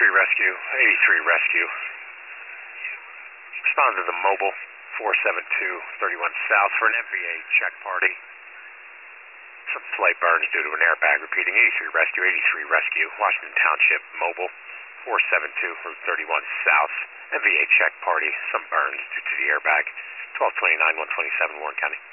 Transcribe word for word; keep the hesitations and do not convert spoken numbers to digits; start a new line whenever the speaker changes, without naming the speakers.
eighty-three Rescue, eighty-three Rescue. Respond to the mobile four seven two thirty-one South for an M V A check party. Some slight burns due to an airbag. Repeating, eighty-three Rescue, eighty-three Rescue. Washington Township mobile four seven two thirty-one South. M V A check party. Some burns due to the airbag. twelve twenty-nine, one twenty-seven Warren County.